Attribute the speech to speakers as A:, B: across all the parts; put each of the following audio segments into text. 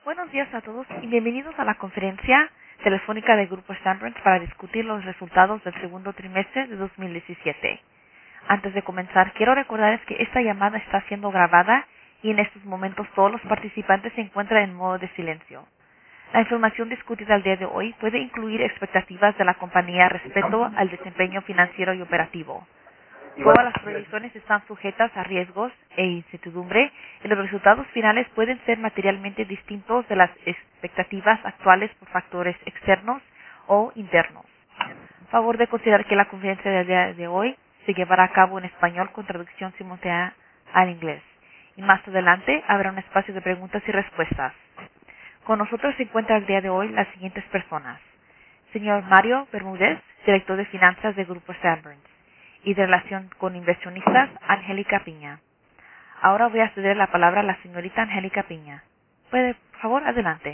A: Buenos días a todos y bienvenidos a la conferencia telefónica de Grupo Sanborns para discutir los resultados del segundo trimestre de 2017. Antes de comenzar, quiero recordarles que esta llamada está siendo grabada y en estos momentos todos los participantes se encuentran en modo de silencio. La información discutida el día de hoy puede incluir expectativas de la compañía respecto al desempeño financiero y operativo. Todas las proyecciones están sujetas a riesgos e incertidumbre y los resultados finales pueden ser materialmente distintos de las expectativas actuales por factores externos o internos. Favor de considerar que la conferencia del día de hoy se llevará a cabo en español con traducción simultánea al inglés. Y más adelante habrá un espacio de preguntas y respuestas. Con nosotros se encuentran el día de hoy las siguientes personas. Señor Mario Bermúdez, director de finanzas de Grupo Sanborns, y de relación con inversionistas, Angélica Piña. Ahora voy a ceder la palabra a la señorita Angélica Piña. ¿Puede, por favor, adelante?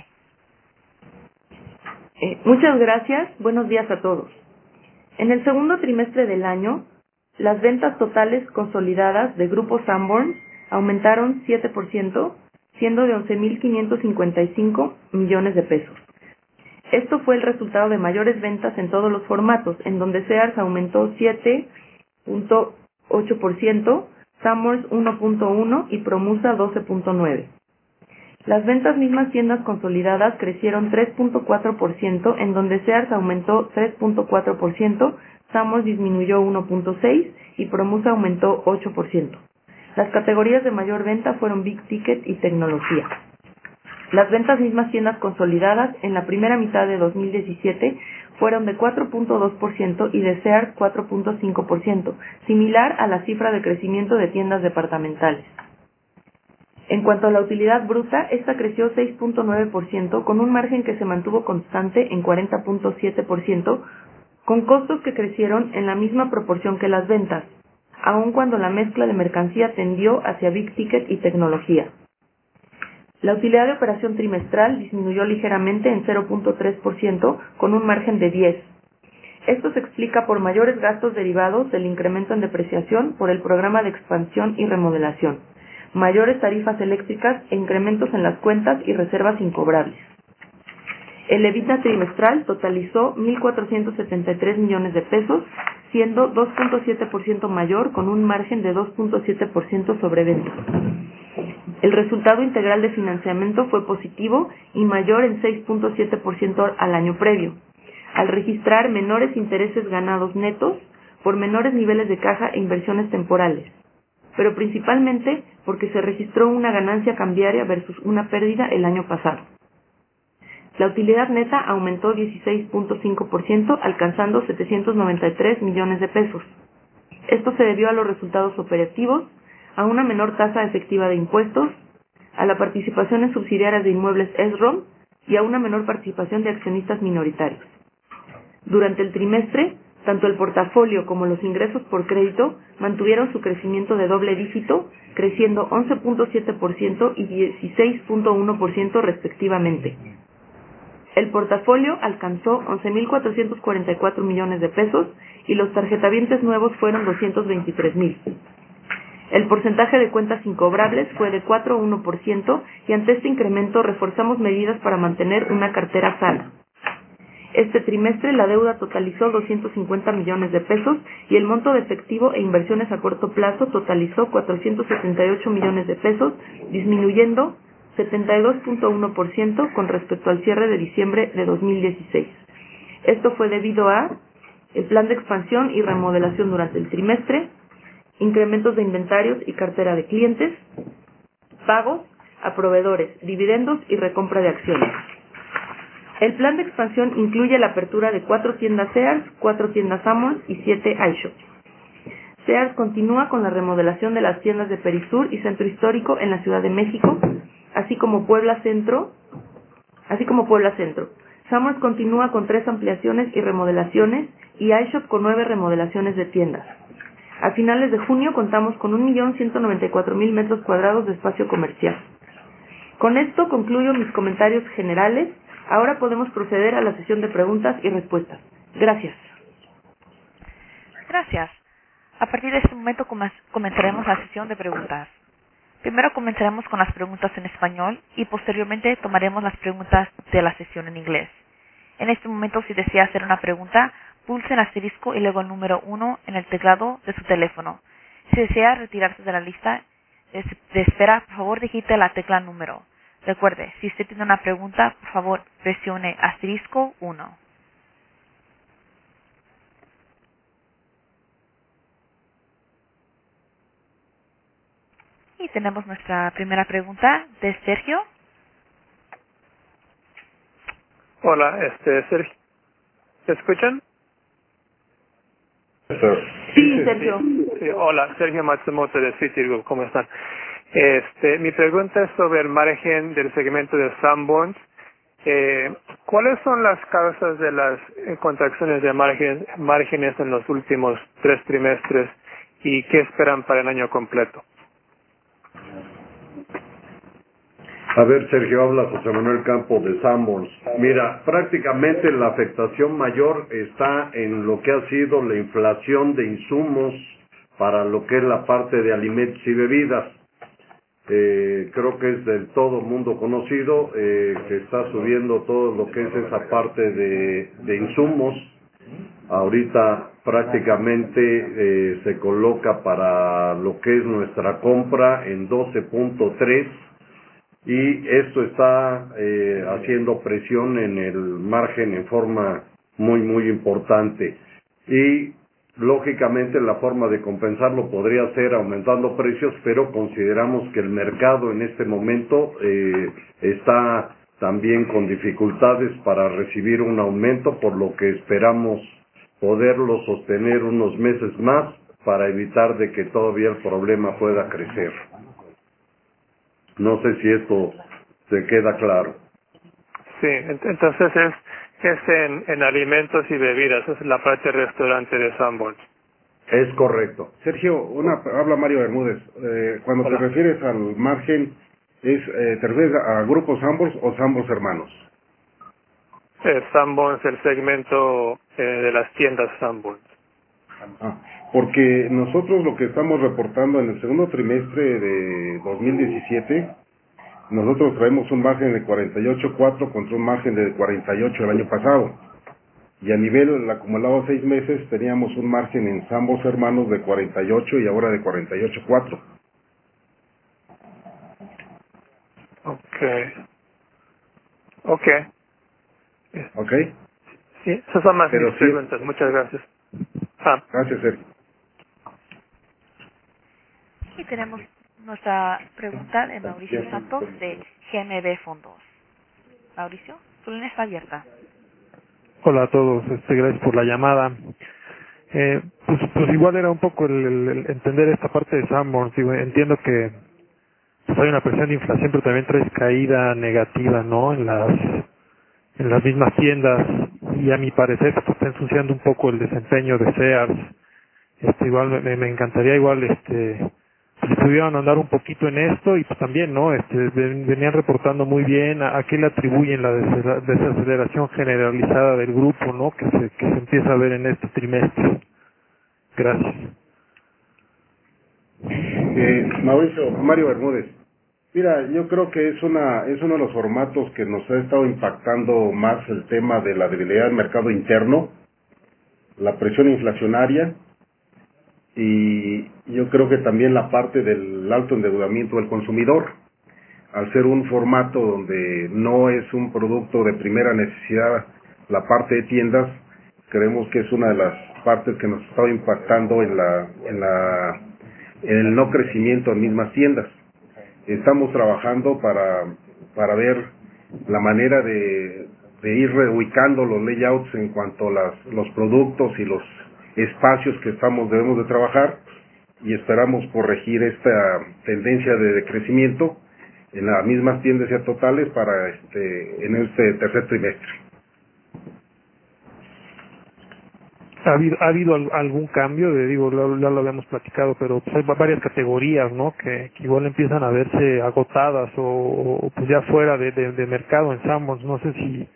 B: Muchas gracias. Buenos días a todos. En el segundo trimestre del año, las ventas totales consolidadas de Grupo Sanborns aumentaron 7%, siendo de 11.555 millones de pesos. Esto fue el resultado de mayores ventas en todos los formatos, en donde Sears aumentó 7.8%, Sanborns 1.1% y Promusa 12.9%. Las ventas mismas tiendas consolidadas crecieron 3.4%, en donde Sears aumentó 3.4%, Sanborns disminuyó 1.6% y Promusa aumentó 8%. Las categorías de mayor venta fueron Big Ticket y tecnología. Las ventas mismas tiendas consolidadas en la primera mitad de 2017 fueron de 4.2% y de Sears 4.5%, similar a la cifra de crecimiento de tiendas departamentales. En cuanto a la utilidad bruta, esta creció 6.9% con un margen que se mantuvo constante en 40.7%, con costos que crecieron en la misma proporción que las ventas, aun cuando la mezcla de mercancía tendió hacia Big Ticket y tecnología. La utilidad de operación trimestral disminuyó ligeramente en 0.3% con un margen de 10%. Esto se explica por mayores gastos derivados del incremento en depreciación por el programa de expansión y remodelación, mayores tarifas eléctricas e incrementos en las cuentas y reservas incobrables. El EBITDA trimestral totalizó 1.473 millones de pesos, siendo 2.7% mayor con un margen de 2.7% sobre ventas. El resultado integral de financiamiento fue positivo y mayor en 6.7% al año previo, al registrar menores intereses ganados netos por menores niveles de caja e inversiones temporales, pero principalmente porque se registró una ganancia cambiaria versus una pérdida el año pasado. La utilidad neta aumentó 16.5%, alcanzando 793 millones de pesos. Esto se debió a los resultados operativos, a una menor tasa efectiva de impuestos, a la participación en subsidiarias de inmuebles ESROM y a una menor participación de accionistas minoritarios. Durante el trimestre, tanto el portafolio como los ingresos por crédito mantuvieron su crecimiento de doble dígito, creciendo 11.7% y 16.1% respectivamente. El portafolio alcanzó 11.444 millones de pesos y los tarjetavientes nuevos fueron 223.000. El porcentaje de cuentas incobrables fue de 4.1% y ante este incremento reforzamos medidas para mantener una cartera sana. Este trimestre la deuda totalizó 250 millones de pesos y el monto de efectivo e inversiones a corto plazo totalizó 478 millones de pesos, disminuyendo 72.1% con respecto al cierre de diciembre de 2016. Esto fue debido a el plan de expansión y remodelación durante el trimestre, incrementos de inventarios y cartera de clientes, pagos a proveedores, dividendos y recompra de acciones. El plan de expansión incluye la apertura de 4 tiendas Sears, 4 tiendas Sanborns y 7 iShops. Sears continúa con la remodelación de las tiendas de Perisur y Centro Histórico en la Ciudad de México, así como Puebla Centro. Sanborns continúa con 3 ampliaciones y remodelaciones y iShop con 9 remodelaciones de tiendas. A finales de junio contamos con 1.194.000 metros cuadrados de espacio comercial. Con esto concluyo mis comentarios generales. Ahora podemos proceder a la sesión de preguntas y respuestas. Gracias.
A: Gracias. A partir de este momento comenzaremos la sesión de preguntas. Primero comenzaremos con las preguntas en español y posteriormente tomaremos las preguntas de la sesión en inglés. En este momento, si desea hacer una pregunta, pulse el asterisco y luego el número 1 en el teclado de su teléfono. Si desea retirarse de la lista de espera, por favor digite la tecla número. Recuerde, si usted tiene una pregunta, por favor presione asterisco 1. Y tenemos nuestra primera pregunta de Sergio.
C: Hola, Sergio, ¿te escuchan?
B: Sí, Sergio.
C: Sí, hola, Sergio Matsumoto de Citigroup, ¿cómo están? Mi pregunta es sobre el margen del segmento de Sanborns. ¿Cuáles son las causas de las contracciones de márgenes en los últimos 3 trimestres y qué esperan para el año completo?
D: A ver, Sergio, habla José Manuel Campos de Sanborns. Mira, prácticamente la afectación mayor está en lo que ha sido la inflación de insumos para lo que es la parte de alimentos y bebidas. Creo que es del todo mundo conocido que está subiendo todo lo que es esa parte de insumos. Ahorita prácticamente se coloca para lo que es nuestra compra en 12.3 y esto está haciendo presión en el margen en forma muy importante y lógicamente la forma de compensarlo podría ser aumentando precios, pero consideramos que el mercado en este momento está también con dificultades para recibir un aumento, por lo que esperamos poderlo sostener unos meses más para evitar de que todavía el problema pueda crecer. No sé si esto se queda claro.
C: Sí, entonces es en alimentos y bebidas, es la parte restaurante de Sanborns.
D: Es correcto.
E: Sergio, habla Mario Bermúdez. Cuando
C: Hola.
E: te refieres al margen, ¿te refieres a Grupo Sanborns o Sanborns Hermanos?
C: Sanborns, el segmento de las tiendas Sanborns.
E: Porque nosotros lo que estamos reportando en el segundo trimestre de 2017, nosotros traemos un margen de 48.4 contra un margen de 48 el año pasado. Y a nivel acumulado 6 meses teníamos un margen en Sanborns Hermanos de 48 y ahora de 48.4.
C: Ok.
E: ¿Ok?
C: Sí, esas son más mis
E: Pero sí,
C: preguntas. Muchas gracias.
E: gracias, Sergio.
A: Y tenemos nuestra pregunta de Mauricio Santos de GMB Fondos. Mauricio, su línea está abierta.
F: Hola a todos, gracias por la llamada. Pues igual era un poco el entender esta parte de Sanborns. Digo, entiendo que pues hay una presión de inflación, pero también traes caída negativa, ¿no? En las mismas tiendas, y a mi parecer pues, está ensuciando un poco el desempeño de Sears. Igual me encantaría igual si pudieran andar un poquito en esto, y pues también no venían reportando muy bien a qué le atribuyen la desaceleración generalizada del grupo, no, que se empieza a ver en este trimestre. Gracias.
E: Mario Bermúdez. Mira, yo creo que es uno de los formatos que nos ha estado impactando más el tema de la debilidad del mercado interno, la presión inflacionaria, y yo creo que también la parte del alto endeudamiento del consumidor. Al ser un formato donde no es un producto de primera necesidad, la parte de tiendas, creemos que es una de las partes que nos está impactando en el no crecimiento en mismas tiendas. Estamos trabajando para ver la manera de ir reubicando los layouts en cuanto a los productos y los espacios que debemos de trabajar, y esperamos corregir esta tendencia de decrecimiento en las mismas tiendas ya totales en este tercer trimestre.
F: ¿Ha habido algún cambio? Ya lo habíamos platicado, pero pues hay varias categorías, ¿no? Que igual empiezan a verse agotadas o pues ya fuera de mercado en Sanborns. No sé si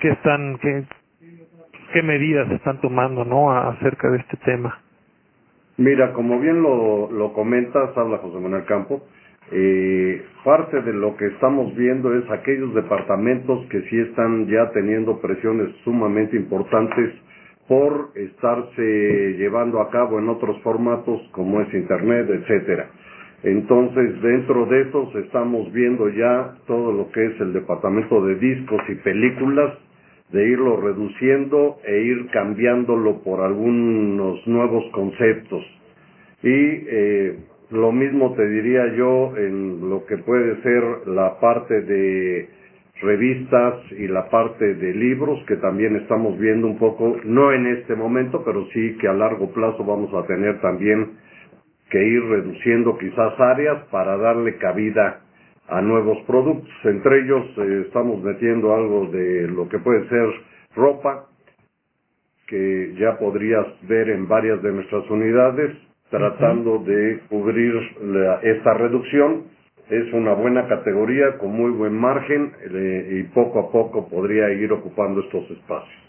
F: qué medidas están tomando, ¿no? Acerca de este tema.
D: Mira, como bien lo comentas, habla José Manuel Campo, parte de lo que estamos viendo es aquellos departamentos que sí están ya teniendo presiones sumamente importantes por estarse llevando a cabo en otros formatos como es Internet, etcétera. Entonces, dentro de esos estamos viendo ya todo lo que es el departamento de discos y películas, de irlo reduciendo e ir cambiándolo por algunos nuevos conceptos. Y lo mismo te diría yo en lo que puede ser la parte de revistas y la parte de libros, que también estamos viendo un poco, no en este momento, pero sí que a largo plazo vamos a tener también que ir reduciendo quizás áreas para darle cabida a nuevos productos. Entre ellos estamos metiendo algo de lo que puede ser ropa, que ya podrías ver en varias de nuestras unidades, tratando de cubrir esta reducción. Es una buena categoría con muy buen margen y poco a poco podría ir ocupando estos espacios.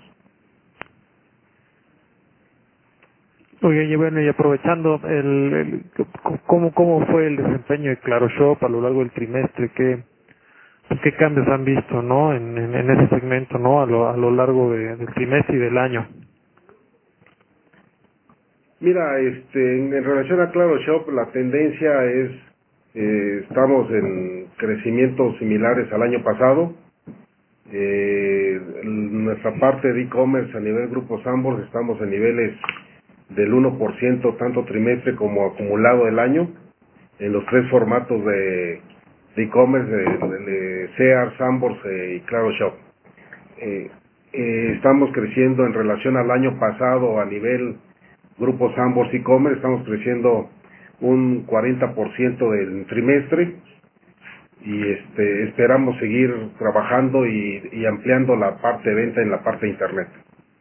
F: Oye, y bueno, y aprovechando, ¿cómo fue el desempeño de ClaroShop a lo largo del trimestre? ¿Qué cambios han visto, no, en ese segmento, no, a lo largo del trimestre y del año?
E: Mira, en relación a ClaroShop, la tendencia es, estamos en crecimientos similares al año pasado. Nuestra parte de e-commerce a nivel Grupo Sanborns estamos en niveles del 1% tanto trimestre como acumulado del año en los tres formatos de e-commerce de Sears, Sanborns y ClaroShop. Estamos creciendo en relación al año pasado a nivel Grupo Sanborns e-commerce, estamos creciendo un 40% del trimestre y esperamos seguir trabajando y ampliando la parte de venta en la parte de internet.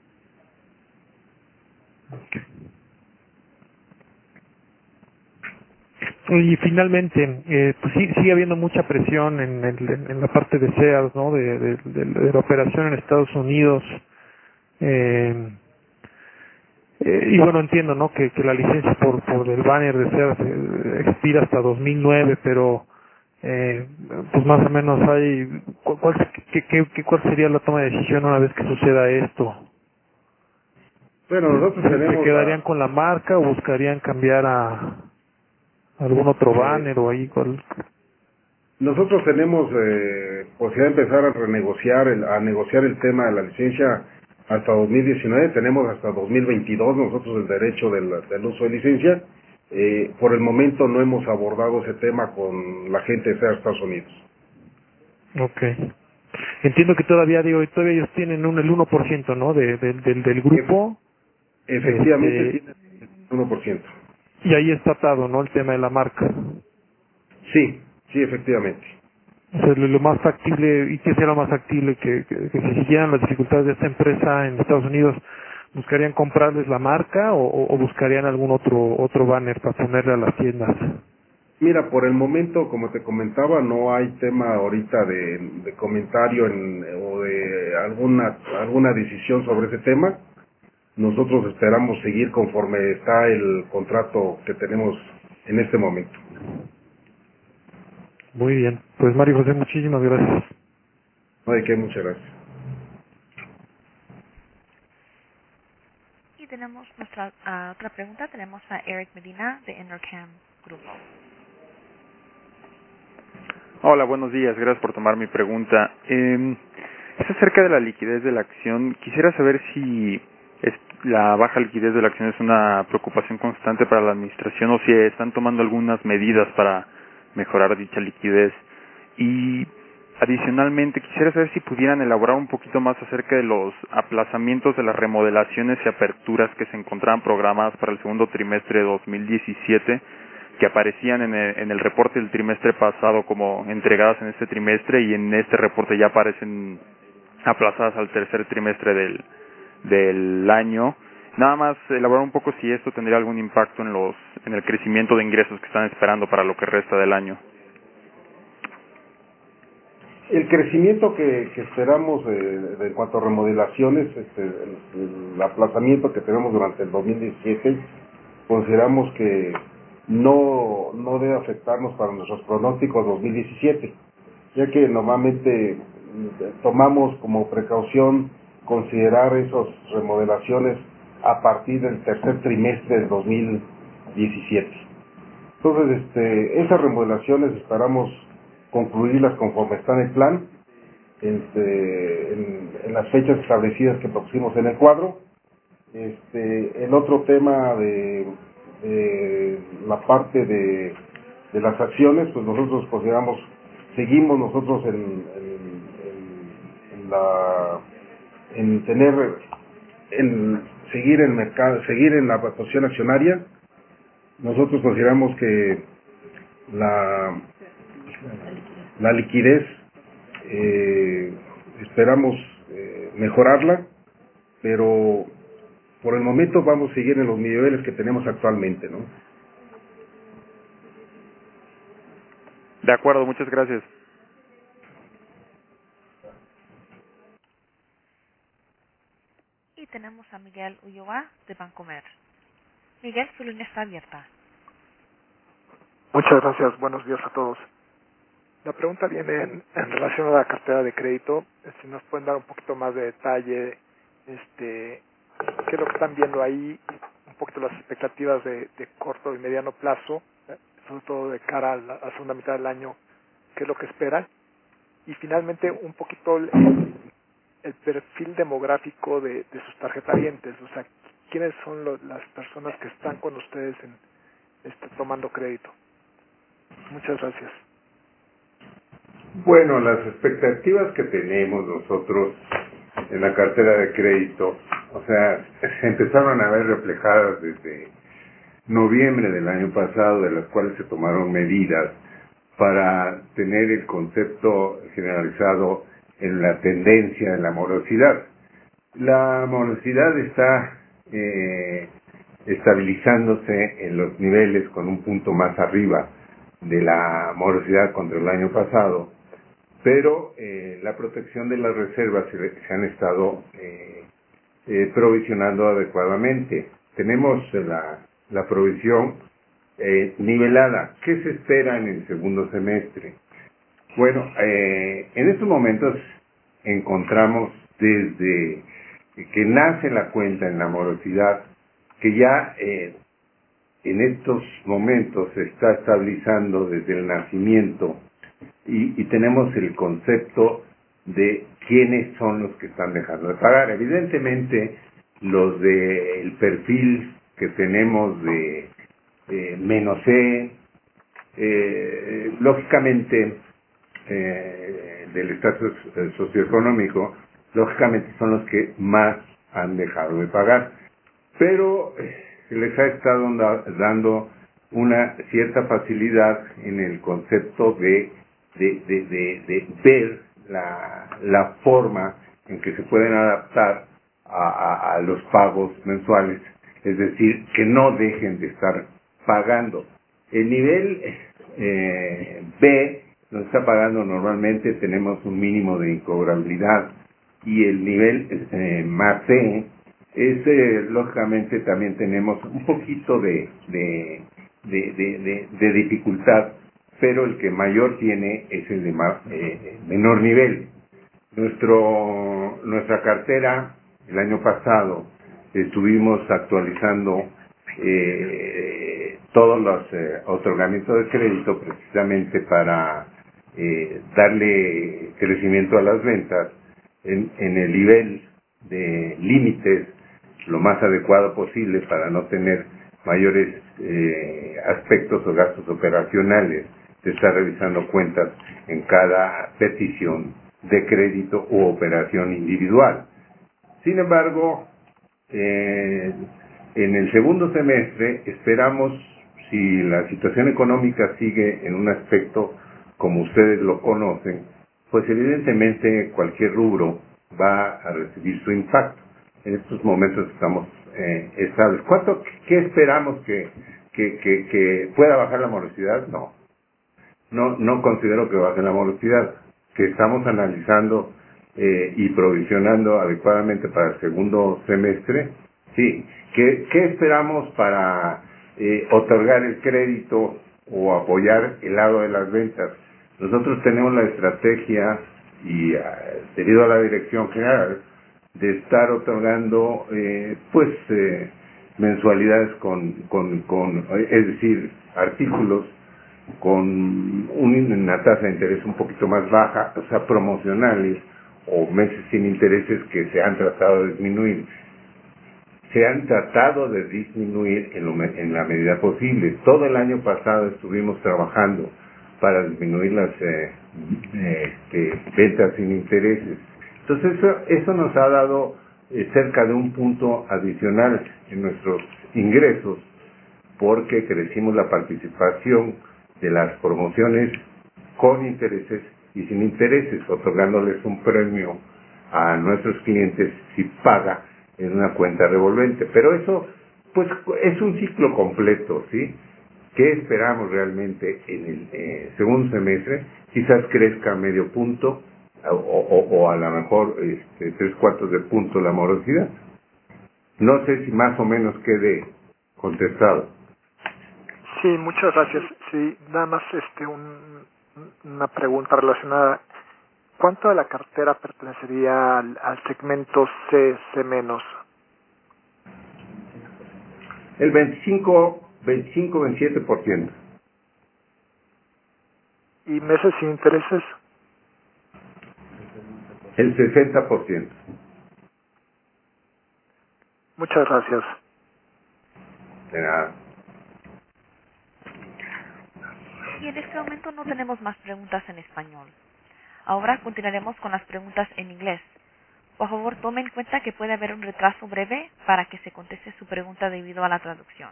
F: Y finalmente, pues sí, sigue habiendo mucha presión en la parte de Sears, ¿no? De la operación en Estados Unidos. Y bueno, entiendo, ¿no? Que la licencia por el banner de Sears expira hasta 2009, pero pues más o menos hay ¿cuál sería la toma de decisión una vez que suceda esto?
E: Bueno, nosotros
F: ¿Se
E: tenemos
F: quedarían con la marca o buscarían cambiar a algún otro banner o ahí cuál?
E: nosotros tenemos posibilidad de empezar a negociar el tema de la licencia hasta 2019, tenemos hasta 2022 nosotros el derecho del uso de licencia. Por el momento no hemos abordado ese tema con la gente de Estados Unidos.
F: Okay. Entiendo que todavía ellos tienen el 1%, ¿no? Del grupo.
E: Efectivamente tienen el 1%.
F: Y ahí está atado, ¿no? El tema de la marca.
E: Sí, efectivamente.
F: O sea, lo más factible, ¿y qué será lo más factible? Que si siguieran las dificultades de esta empresa en Estados Unidos, ¿buscarían comprarles la marca o buscarían algún otro banner para ponerle a las tiendas?
E: Mira, por el momento, como te comentaba, no hay tema ahorita de comentario o de alguna decisión sobre ese tema. Nosotros esperamos seguir conforme está el contrato que tenemos en este momento.
F: Muy bien. Pues Mario José, muchísimas gracias.
E: No hay que, muchas gracias.
A: Y tenemos nuestra otra pregunta. Tenemos a Eric Medina de Enercam Grupo.
G: Hola, buenos días. Gracias por tomar mi pregunta. Es acerca de la liquidez de la acción. Quisiera saber si la baja liquidez de la acción es una preocupación constante para la administración o si están tomando algunas medidas para mejorar dicha liquidez. Y adicionalmente, quisiera saber si pudieran elaborar un poquito más acerca de los aplazamientos de las remodelaciones y aperturas que se encontraban programadas para el segundo trimestre de 2017, que aparecían en el reporte del trimestre pasado como entregadas en este trimestre, y en este reporte ya aparecen aplazadas al tercer trimestre del año. Nada más elaborar un poco si esto tendría algún impacto en el crecimiento de ingresos que están esperando para lo que resta del año.
E: El crecimiento que esperamos en cuanto a remodelaciones, el aplazamiento que tenemos durante el 2017 consideramos que no debe afectarnos para nuestros pronósticos 2017, ya que normalmente tomamos como precaución considerar esas remodelaciones a partir del tercer trimestre del 2017. Entonces, esas remodelaciones esperamos concluirlas conforme está en el plan, en las fechas establecidas que propusimos en el cuadro. El otro tema de la parte de las acciones, pues nosotros consideramos, seguimos nosotros seguir en mercado, seguir en la posición accionaria. Nosotros consideramos que la liquidez esperamos mejorarla, pero por el momento vamos a seguir en los niveles que tenemos actualmente, ¿no?
G: De acuerdo, muchas gracias.
A: Y tenemos a Miguel Ulloa de Bancomer. Miguel, su línea está abierta.
H: Muchas gracias, buenos días a todos. La pregunta viene en relación a la cartera de crédito. Si nos pueden dar un poquito más de detalle, qué es lo que están viendo ahí, un poquito las expectativas de corto y mediano plazo, sobre todo de cara a la segunda mitad del año, qué es lo que esperan. Y finalmente un poquito el perfil demográfico de sus tarjetavientes, o sea, quiénes son las personas que están con ustedes tomando crédito. Muchas gracias.
I: Bueno, las expectativas que tenemos nosotros en la cartera de crédito, o sea, se empezaron a ver reflejadas desde noviembre del año pasado, de las cuales se tomaron medidas para tener el concepto generalizado en la tendencia en la morosidad. La morosidad está estabilizándose en los niveles con un punto más arriba de la morosidad contra el año pasado, pero la protección de las reservas se han estado provisionando adecuadamente. Tenemos la provisión nivelada. ¿Qué se espera en el segundo semestre? Bueno, en estos momentos encontramos desde que nace la cuenta en la morosidad que ya en estos momentos se está estabilizando desde el nacimiento y tenemos el concepto de quiénes son los que están dejando de pagar. Evidentemente, los del perfil que tenemos de menos C, lógicamente del estatus socioeconómico, lógicamente son los que más han dejado de pagar, pero se les ha estado dando una cierta facilidad en el concepto de ver la forma en que se pueden adaptar a los pagos mensuales, es decir, que no dejen de estar pagando. El nivel B nos está pagando normalmente, tenemos un mínimo de incobrabilidad, y el nivel más C es lógicamente también tenemos un poquito de dificultad, pero el que mayor tiene es el de menor nivel. Nuestra cartera, el año pasado estuvimos actualizando todos los otorgamientos de crédito precisamente para darle crecimiento a las ventas en el nivel de límites lo más adecuado posible para no tener mayores aspectos o gastos operacionales de estar revisando cuentas en cada petición de crédito u operación individual. Sin embargo, en el segundo semestre esperamos, si la situación económica sigue en un aspecto como ustedes lo conocen, pues evidentemente cualquier rubro va a recibir su impacto. En estos momentos estamos estables. ¿Qué esperamos que pueda bajar la morosidad? No considero que baje la morosidad. Que estamos analizando y provisionando adecuadamente para el segundo semestre, sí. ¿Qué esperamos para otorgar el crédito o apoyar el lado de las ventas. Nosotros tenemos la estrategia y debido a la dirección general de estar otorgando mensualidades es decir, artículos con una tasa de interés un poquito más baja, o sea, promocionales o meses sin intereses que se han tratado de disminuir. Se han tratado de disminuir en la medida posible. Todo el año pasado estuvimos trabajando para disminuir las ventas sin intereses. Entonces eso nos ha dado cerca de un punto adicional en nuestros ingresos, porque crecimos la participación de las promociones con intereses y sin intereses, otorgándoles un premio a nuestros clientes si paga en una cuenta revolvente. Pero eso pues es un ciclo completo, ¿sí? ¿Qué esperamos realmente en el segundo semestre? Quizás crezca medio punto o a lo mejor 3/4 de punto la morosidad. No sé si más o menos quede contestado.
H: Sí, muchas gracias. Sí, nada más una pregunta relacionada. ¿Cuánto de la cartera pertenecería al segmento CC-?
I: El 27%.
H: ¿Y meses sin intereses?
I: El 60%.
H: Muchas gracias.
I: De nada.
A: Y en este momento no tenemos más preguntas en español. Ahora continuaremos con las preguntas en inglés. Por favor, tome en cuenta que puede haber un retraso breve para que se conteste su pregunta debido a la traducción.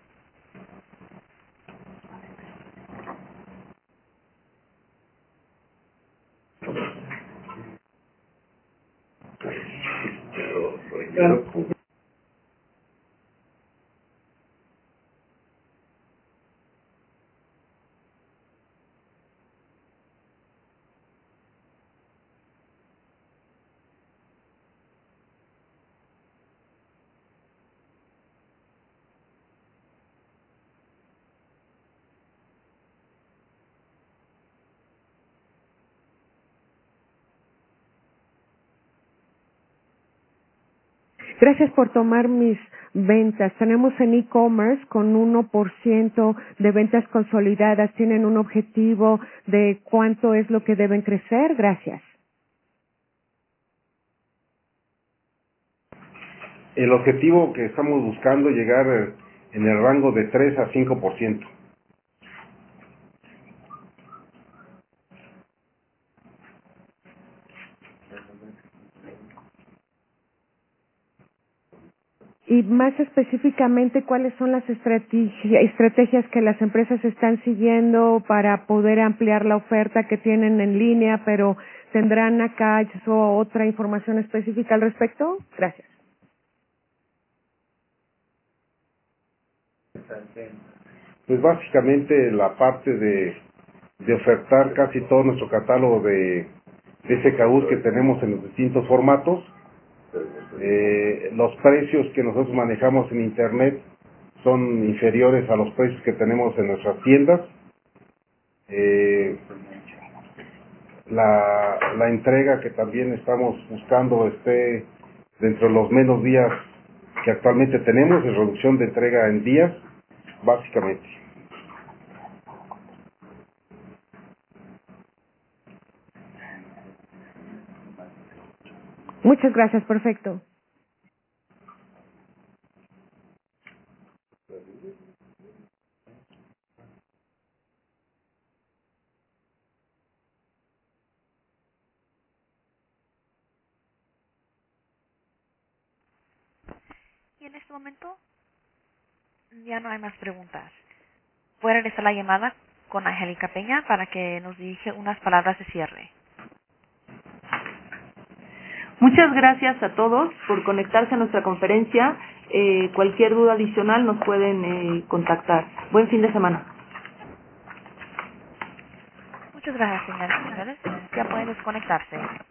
J: Gracias por tomar mis ventas. Tenemos en e-commerce con 1% de ventas consolidadas. ¿Tienen un objetivo de cuánto es lo que deben crecer? Gracias.
E: El objetivo que estamos buscando es llegar en el rango de 3 a 5%.
J: Y más específicamente, ¿cuáles son las estrategias que las empresas están siguiendo para poder ampliar la oferta que tienen en línea, pero tendrán acá otra información específica al respecto? Gracias.
E: Pues básicamente la parte de ofertar casi todo nuestro catálogo de SKUs que tenemos en los distintos formatos. Los precios que nosotros manejamos en Internet son inferiores a los precios que tenemos en nuestras tiendas. La entrega que también estamos buscando esté dentro de los menos días que actualmente tenemos, de reducción de entrega en días, básicamente.
J: Muchas gracias, perfecto.
A: Y en este momento ya no hay más preguntas. Voy a regresar la llamada con Angélica Peña para que nos dirija unas palabras de cierre.
B: Muchas gracias a todos por conectarse a nuestra conferencia. Cualquier duda adicional nos pueden contactar. Buen fin de semana.
A: Muchas gracias, señores y señores. Ya pueden desconectarse.